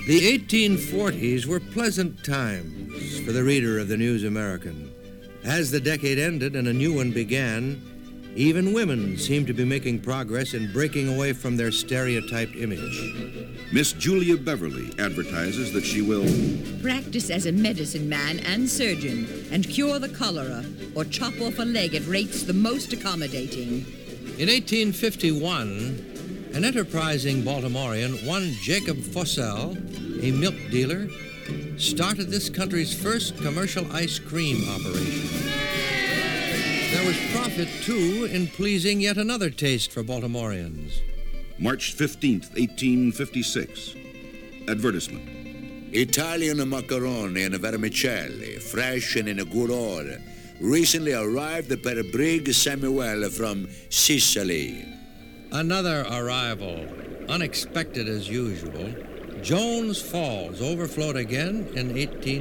The 1840s were pleasant times for the reader of the News American. As the decade ended and a new one began, even women seemed to be making progress in breaking away from their stereotyped image. Miss Julia Beverly advertises that she will practice as a medicine man and surgeon and cure the cholera or chop off a leg at rates the most accommodating. In 1851, an enterprising Baltimorean, one Jacob Fossell, a milk dealer, started this country's first commercial ice cream operation. There was profit, too, in pleasing yet another taste for Baltimoreans. March 15th, 1856. Advertisement. Italian macaroni and vermicelli, fresh and in a good order. Recently arrived per Brig Samuel from Sicily. Another arrival, unexpected as usual. Jones Falls overflowed again in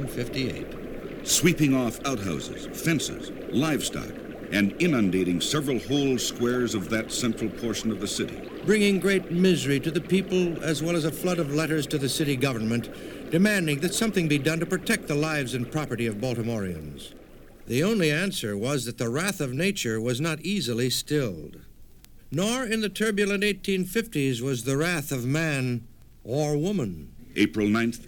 1858. Sweeping off outhouses, fences, livestock, and inundating several whole squares of that central portion of the city. Bringing great misery to the people, as well as a flood of letters to the city government, demanding that something be done to protect the lives and property of Baltimoreans. The only answer was that the wrath of nature was not easily stilled. Nor in the turbulent 1850s was the wrath of man or woman. April 9th,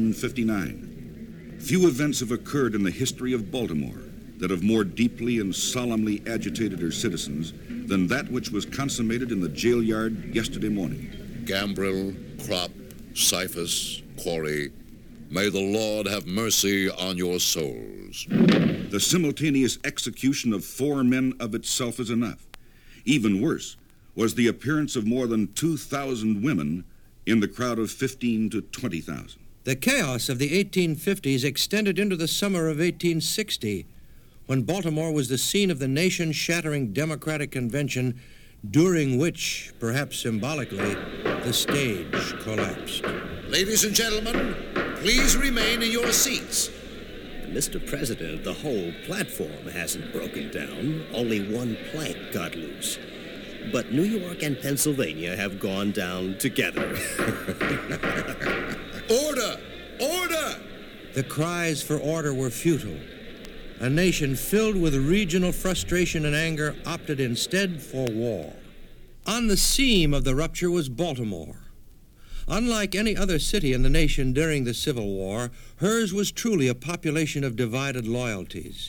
1859. Few events have occurred in the history of Baltimore that have more deeply and solemnly agitated her citizens than that which was consummated in the jail yard yesterday morning. Gambrill, Crop, Cyphus, Quarry, may the Lord have mercy on your souls. The simultaneous execution of 4 men of itself is enough. Even worse was the appearance of more than 2,000 women in the crowd of 15 to 20,000. The chaos of the 1850s extended into the summer of 1860, when Baltimore was the scene of the nation-shattering Democratic Convention, during which, perhaps symbolically, the stage collapsed. Ladies and gentlemen, please remain in your seats. Mr. President, the whole platform hasn't broken down. Only one plank got loose. But New York and Pennsylvania have gone down together. Order! Order! The cries for order were futile. A nation filled with regional frustration and anger opted instead for war. On the seam of the rupture was Baltimore. Unlike any other city in the nation during the Civil War, hers was truly a population of divided loyalties.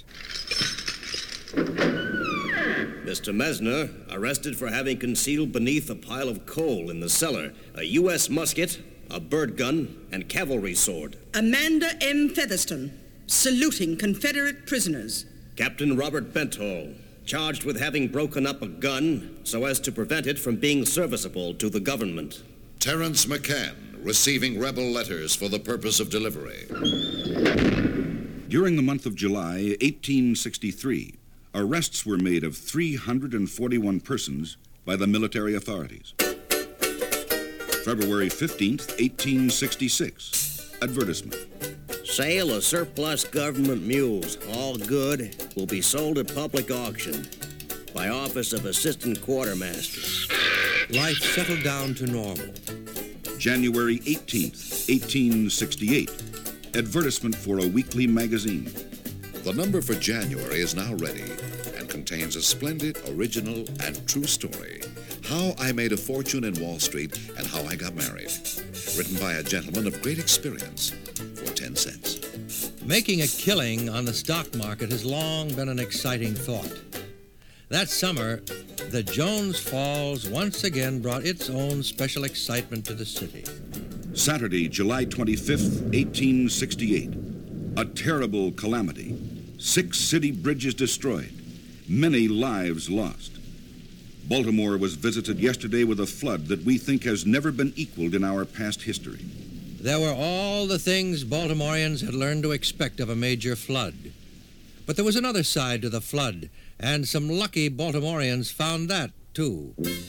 Mr. Mesner, arrested for having concealed beneath a pile of coal in the cellar a U.S. musket, a bird gun, and cavalry sword. Amanda M. Featherston, saluting Confederate prisoners. Captain Robert Bentall, charged with having broken up a gun so as to prevent it from being serviceable to the government. Terence McCann, receiving rebel letters for the purpose of delivery. During the month of July, 1863, arrests were made of 341 persons by the military authorities. February 15th, 1866. Advertisement. Sale of surplus government mules, all good, will be sold at public auction by Office of Assistant Quartermaster. Life settled down to normal. January 18th, 1868. Advertisement for a weekly magazine. The number for January is now ready and contains a splendid, original, and true story. How I made a fortune in Wall Street and how I got married. Written by a gentleman of great experience for 10 cents. Making a killing on the stock market has long been an exciting thought. That summer, the Jones Falls once again brought its own special excitement to the city. Saturday, July 25th, 1868. A terrible calamity. 6 city bridges destroyed. Many lives lost. Baltimore was visited yesterday with a flood that we think has never been equaled in our past history. There were all the things Baltimoreans had learned to expect of a major flood. But there was another side to the flood, and some lucky Baltimoreans found that, too.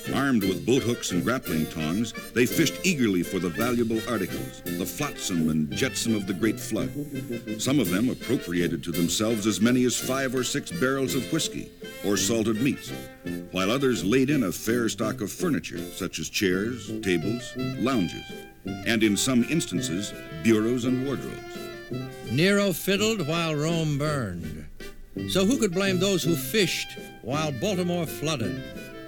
Armed with boat hooks and grappling tongs, they fished eagerly for the valuable articles, the flotsam and jetsam of the great flood. Some of them appropriated to themselves as many as 5 or 6 barrels of whiskey or salted meats, while others laid in a fair stock of furniture, such as chairs, tables, lounges, and in some instances, bureaus and wardrobes. Nero fiddled while Rome burned. So who could blame those who fished while Baltimore flooded?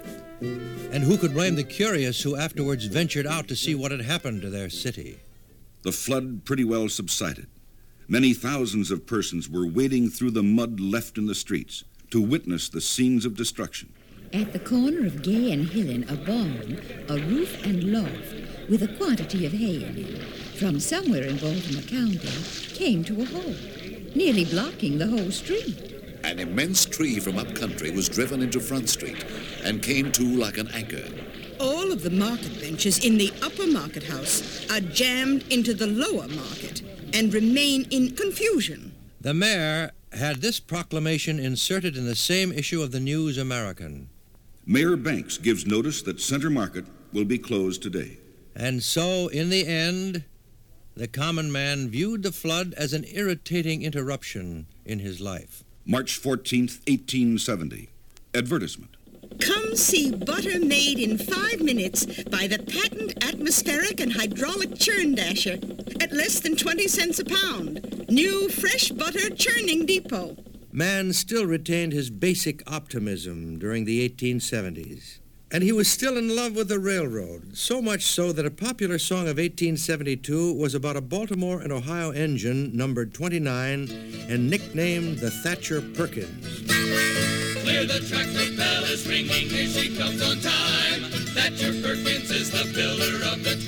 And who could blame the curious who afterwards ventured out to see what had happened to their city? The flood pretty well subsided. Many thousands of persons were wading through the mud left in the streets to witness the scenes of destruction. At the corner of Gay and Hillen, a barn, a roof and loft, with a quantity of hay in it, from somewhere in Baltimore County, came to a halt, nearly blocking the whole street. An immense tree from upcountry was driven into Front Street and came to like an anchor. All of the market benches in the upper market house are jammed into the lower market and remain in confusion. The mayor had this proclamation inserted in the same issue of the News American. Mayor Banks gives notice that Center Market will be closed today. And so, in the end, the common man viewed the flood as an irritating interruption in his life. March 14th, 1870. Advertisement. Come see butter made in 5 minutes by the patent atmospheric and hydraulic churn dasher at less than 20 cents a pound. New fresh butter churning depot. Man still retained his basic optimism during the 1870s. And he was still in love with the railroad, so much so that a popular song of 1872 was about a Baltimore and Ohio engine numbered 29 and nicknamed the Thatcher Perkins. Clear the track, the bell is ringing, here she comes on time. Thatcher Perkins is the builder of the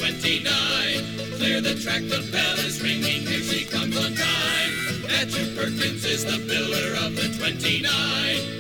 29. Clear the track, the bell is ringing, here she comes on time. Thatcher Perkins is the builder of the 29.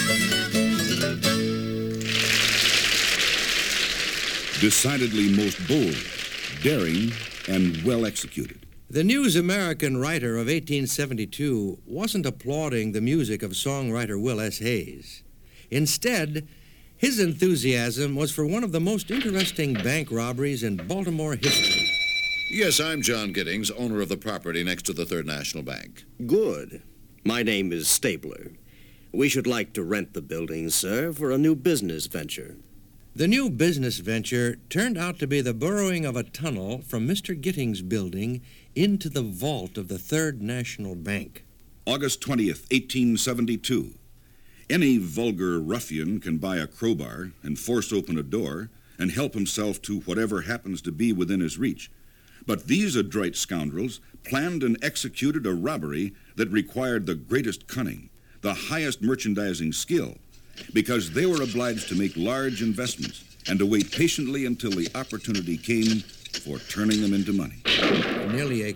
Decidedly most bold, daring, and well executed. The News American writer of 1872 wasn't applauding the music of songwriter Will S. Hayes. Instead, his enthusiasm was for one of the most interesting bank robberies in Baltimore history. Yes, I'm John Giddings, owner of the property next to the Third National Bank. Good. My name is Stabler. We should like to rent the building, sir, for a new business venture. The new business venture turned out to be the burrowing of a tunnel from Mr. Giddings' building into the vault of the Third National Bank. August 20th, 1872. Any vulgar ruffian can buy a crowbar and force open a door and help himself to whatever happens to be within his reach. But these adroit scoundrels planned and executed a robbery that required the greatest cunning, the highest merchandising skill, because they were obliged to make large investments and to wait patiently until the opportunity came for turning them into money. Nearly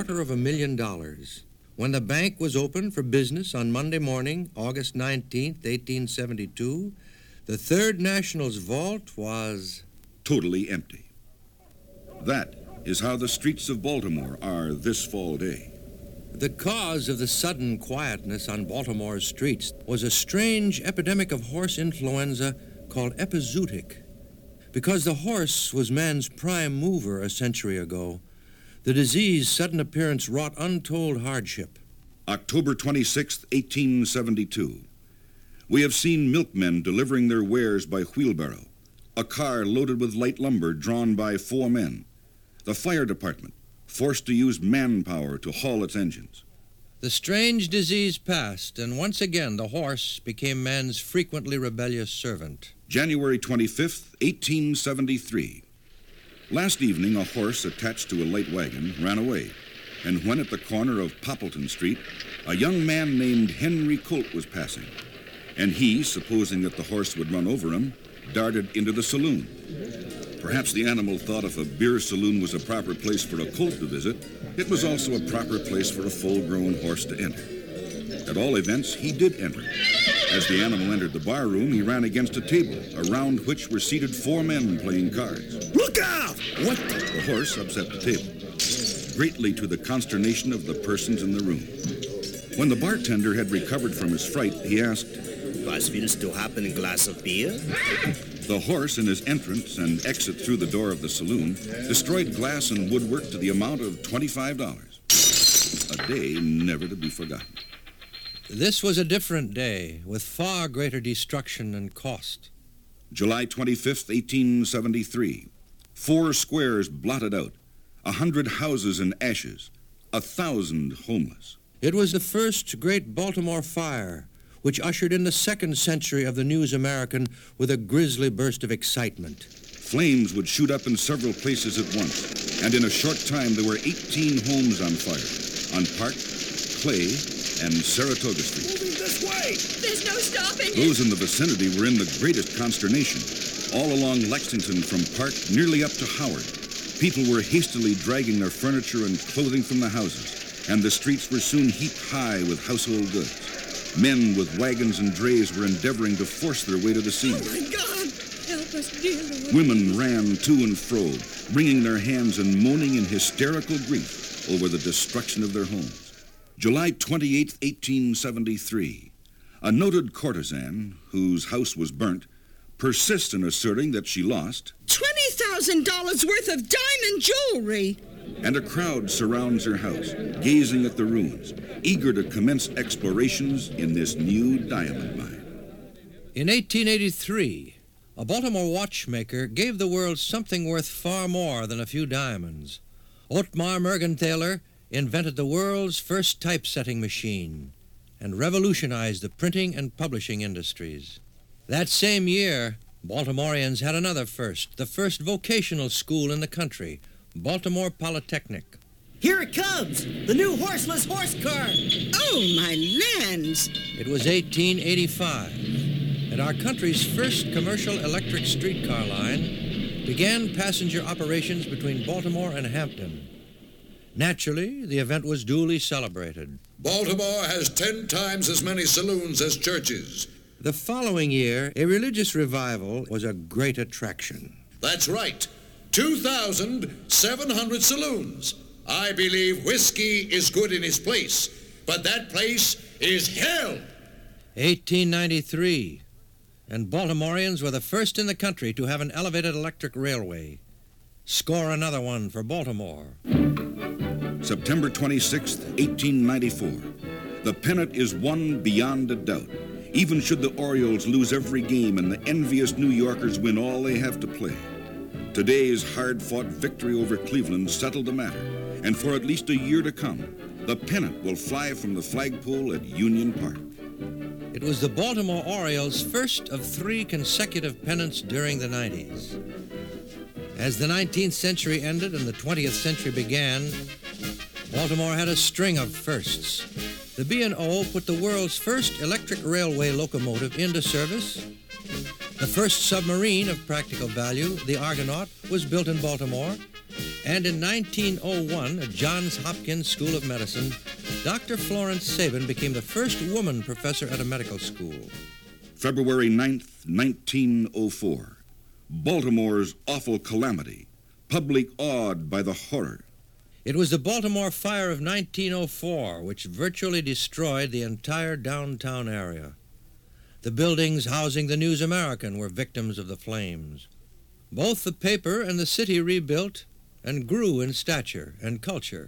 $250,000. When the bank was open for business on Monday morning, August 19th, 1872, the Third National's vault was totally empty. That is how the streets of Baltimore are this fall day. The cause of the sudden quietness on Baltimore's streets was a strange epidemic of horse influenza called epizootic. Because the horse was man's prime mover a century ago, the disease's sudden appearance wrought untold hardship. October 26, 1872. We have seen milkmen delivering their wares by wheelbarrow, a car loaded with light lumber drawn by 4 men, the fire department forced to use manpower to haul its engines. The strange disease passed, and once again the horse became man's frequently rebellious servant. January 25th, 1873. Last evening, a horse attached to a light wagon ran away, and when at the corner of Poppleton Street, a young man named Henry Colt was passing, and he, supposing that the horse would run over him, darted into the saloon. Perhaps the animal thought if a beer saloon was a proper place for a colt to visit, it was also a proper place for a full-grown horse to enter. At all events, he did enter. As the animal entered the bar room, he ran against a table, around which were seated 4 men playing cards. Look out! What? The horse upset the table, greatly to the consternation of the persons in the room. When the bartender had recovered from his fright, he asked, Was willst du haben, a glass of beer? The horse, in his entrance and exit through the door of the saloon, destroyed glass and woodwork to the amount of $25. A day never to be forgotten. This was a different day, with far greater destruction and cost. July 25th, 1873. 4 squares blotted out, 100 houses in ashes, 1,000 homeless. It was the first great Baltimore fire, which ushered in the second century of the News American with a grisly burst of excitement. Flames would shoot up in several places at once, and in a short time there were 18 homes on fire, on Park, Clay, and Saratoga Street. Moving this way! There's no stopping it. Those in the vicinity were in the greatest consternation. All along Lexington from Park nearly up to Howard, people were hastily dragging their furniture and clothing from the houses, and the streets were soon heaped high with household goods. Men with wagons and drays were endeavoring to force their way to the scene. Oh, my God! Help us, dear Lord. Women ran to and fro, wringing their hands and moaning in hysterical grief over the destruction of their homes. July 28, 1873. A noted courtesan, whose house was burnt, persists in asserting that she lost $20,000 worth of diamond jewelry. and a crowd surrounds her house, gazing at the ruins, eager to commence explorations in this new diamond mine. In 1883, a Baltimore watchmaker gave the world something worth far more than a few diamonds. Otmar Mergenthaler invented the world's first typesetting machine and revolutionized the printing and publishing industries. That same year, Baltimoreans had another first, the first vocational school in the country, Baltimore Polytechnic. Here it comes! The new horseless horse car! Oh, my lands! It was 1885, and our country's first commercial electric streetcar line began passenger operations between Baltimore and Hampton. Naturally, the event was duly celebrated. Baltimore has 10 times as many saloons as churches. The following year, a religious revival was a great attraction. That's right. 2,700 saloons. I believe whiskey is good in its place, but that place is hell. 1893, and Baltimoreans were the first in the country to have an elevated electric railway. Score another one for Baltimore. September 26, 1894. The pennant is won beyond a doubt. Even should the Orioles lose every game and the envious New Yorkers win all they have to play. Today's hard-fought victory over Cleveland settled the matter, and for at least a year to come, the pennant will fly from the flagpole at Union Park. It was the Baltimore Orioles' first of 3 consecutive pennants during the 90s. As the 19th century ended and the 20th century began, Baltimore had a string of firsts. The B&O put the world's first electric railway locomotive into service. The first submarine of practical value, the Argonaut, was built in Baltimore. And in 1901, at Johns Hopkins School of Medicine, Dr. Florence Sabin became the first woman professor at a medical school. February 9th, 1904. Baltimore's awful calamity. Public awed by the horror. It was the Baltimore fire of 1904 which virtually destroyed the entire downtown area. The buildings housing the News American were victims of the flames. Both the paper and the city rebuilt and grew in stature and culture.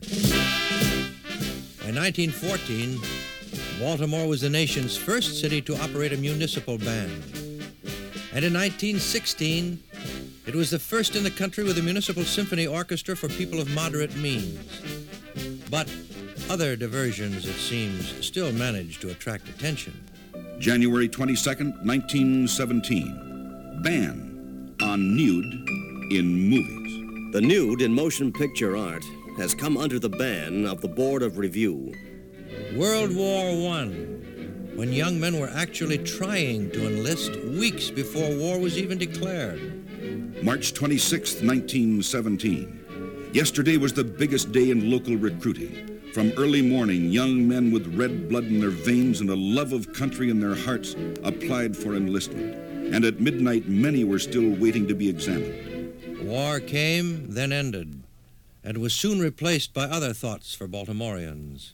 By 1914, Baltimore was the nation's first city to operate a municipal band. And in 1916, it was the first in the country with a municipal symphony orchestra for people of moderate means. But other diversions, it seems, still managed to attract attention. January 22nd, 1917. Ban on nude in movies. The nude in motion picture art has come under the ban of the Board of Review. World War I, when young men were actually trying to enlist weeks before war was even declared. March 26th, 1917. Yesterday was the biggest day in local recruiting. From early morning, young men with red blood in their veins and a love of country in their hearts applied for enlistment. And at midnight, many were still waiting to be examined. War came, then ended, and was soon replaced by other thoughts for Baltimoreans.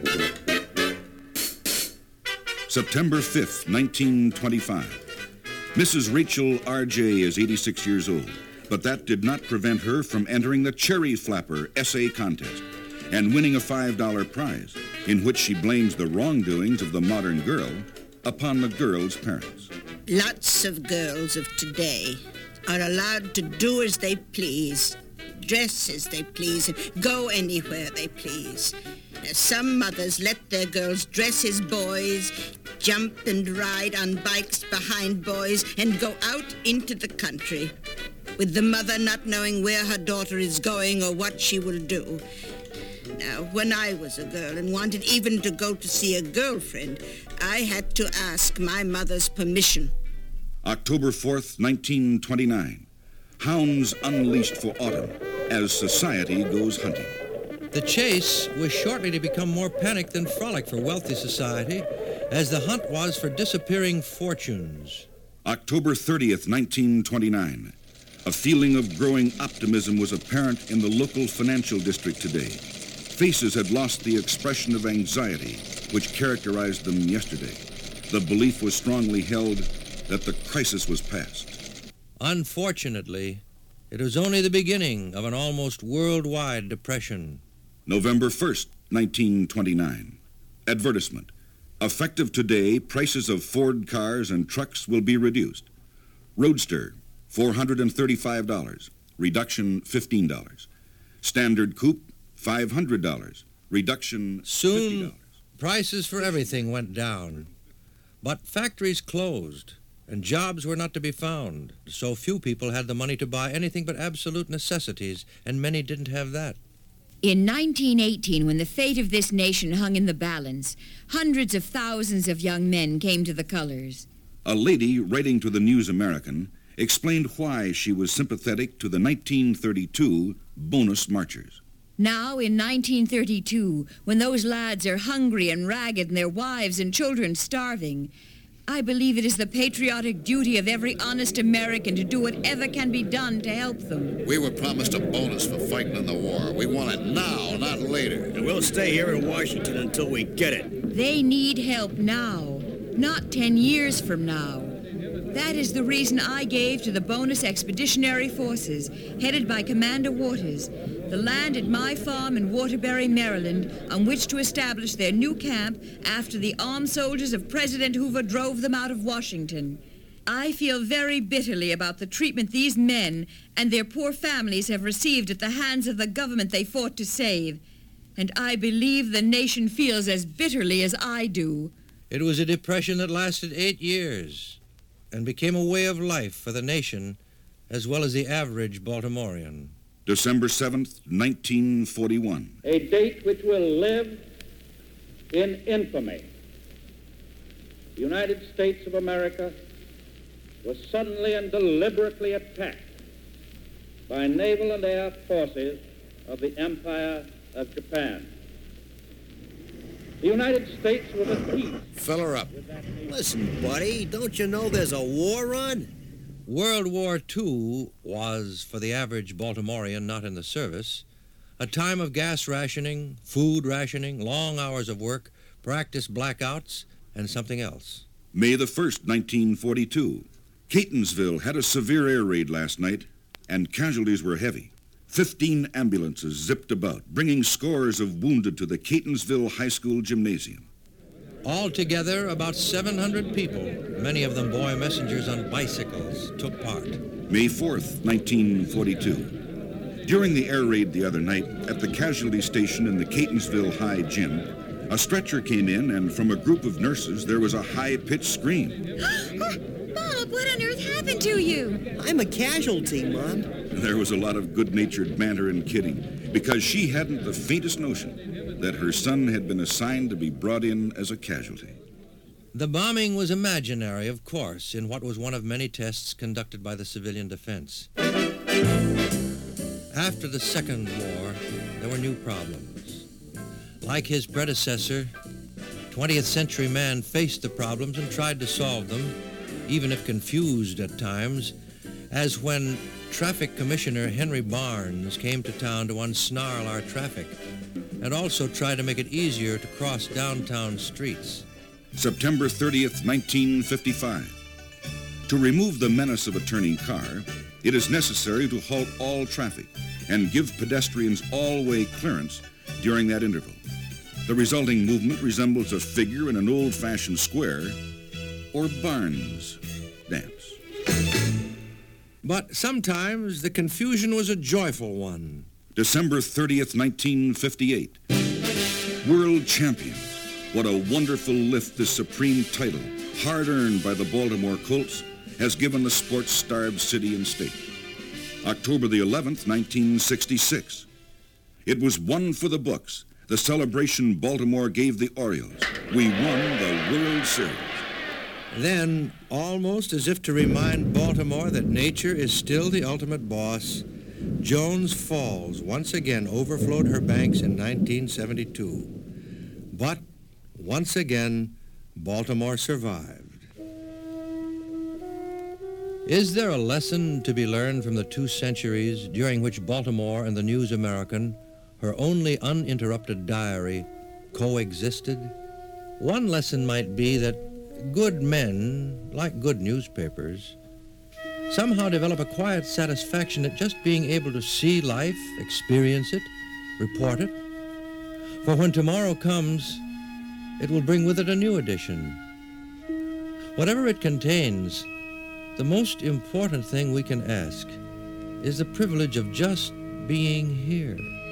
September 5th, 1925. Mrs. Rachel R.J. is 86 years old, but that did not prevent her from entering the Cherry Flapper essay contest and winning a $5 prize, in which she blames the wrongdoings of the modern girl upon the girl's parents. Lots of girls of today are allowed to do as they please, dress as they please, and go anywhere they please. Some mothers let their girls dress as boys, jump and ride on bikes behind boys, and go out into the country, with the mother not knowing where her daughter is going or what she will do. Now, when I was a girl and wanted even to go to see a girlfriend, I had to ask my mother's permission. October 4th, 1929. Hounds unleashed for autumn as society goes hunting. The chase was shortly to become more panic than frolic for wealthy society, as the hunt was for disappearing fortunes. October 30th, 1929. A feeling of growing optimism was apparent in the local financial district today. Faces had lost the expression of anxiety which characterized them yesterday. The belief was strongly held that the crisis was past. Unfortunately, it was only the beginning of an almost worldwide depression. November 1st, 1929. Advertisement. Effective today, prices of Ford cars and trucks will be reduced. Roadster, $435, reduction $15. Standard Coupe, $500, reduction Soon, $50. prices for everything went down. But factories closed, and jobs were not to be found. So few people had the money to buy anything but absolute necessities, and many didn't have that. In 1918, when the fate of this nation hung in the balance, hundreds of thousands of young men came to the colors. A lady writing to the News American explained why she was sympathetic to the 1932 bonus marchers. Now, in 1932, when those lads are hungry and ragged and their wives and children starving, I believe it is the patriotic duty of every honest American to do whatever can be done to help them. We were promised a bonus for fighting in the war. We want it now, not later. And we'll stay here in Washington until we get it. They need help now, not 10 years from now. That is the reason I gave to the Bonus Expeditionary Forces, headed by Commander Waters, the land at my farm in Waterbury, Maryland, on which to establish their new camp after the armed soldiers of President Hoover drove them out of Washington. I feel very bitterly about the treatment these men and their poor families have received at the hands of the government they fought to save. And I believe the nation feels as bitterly as I do. It was a depression that lasted 8 years and became a way of life for the nation as well as the average Baltimorean. December 7th, 1941. A date which will live in infamy. The United States of America was suddenly and deliberately attacked by naval and air forces of the Empire of Japan. The United States was at peace. Fill her up. Listen, buddy, don't you know there's a war on? World War II was, for the average Baltimorean not in the service, a time of gas rationing, food rationing, long hours of work, practice blackouts, and something else. May the 1st, 1942. Catonsville had a severe air raid last night, and casualties were heavy. 15 ambulances zipped about, bringing scores of wounded to the Catonsville High School gymnasium. Altogether, about 700 people, many of them boy messengers on bicycles, took part. May 4th, 1942. During the air raid the other night, at the casualty station in the Catonsville High Gym, a stretcher came in, and from a group of nurses, there was a high-pitched scream. Bob, what on earth happened to you? I'm a casualty, Mom. There was a lot of good-natured banter and kidding, because she hadn't the faintest notion that her son had been assigned to be brought in as a casualty. The bombing was imaginary, of course, in what was one of many tests conducted by the civilian defense. After the Second War, there were new problems. Like his predecessor, 20th century man faced the problems and tried to solve them, even if confused at times, as when Traffic Commissioner Henry Barnes came to town to unsnarl our traffic and also try to make it easier to cross downtown streets. September 30th, 1955. To remove the menace of a turning car, it is necessary to halt all traffic and give pedestrians all-way clearance during that interval. The resulting movement resembles a figure in an old-fashioned square or Barnes dance. But sometimes the confusion was a joyful one. December 30th, 1958. World champions. What a wonderful lift this supreme title, hard-earned by the Baltimore Colts, has given the sports-starved city and state. October the 11th, 1966. It was one for the books. The celebration Baltimore gave the Orioles. We won the World Series. Then, almost as if to remind Baltimore that nature is still the ultimate boss, Jones Falls once again overflowed her banks in 1972. But, once again, Baltimore survived. Is there a lesson to be learned from the 2 centuries during which Baltimore and the News American, her only uninterrupted diary, coexisted? One lesson might be that good men, like good newspapers, somehow develop a quiet satisfaction at just being able to see life, experience it, report it. For when tomorrow comes, it will bring with it a new edition. Whatever it contains, the most important thing we can ask is the privilege of just being here.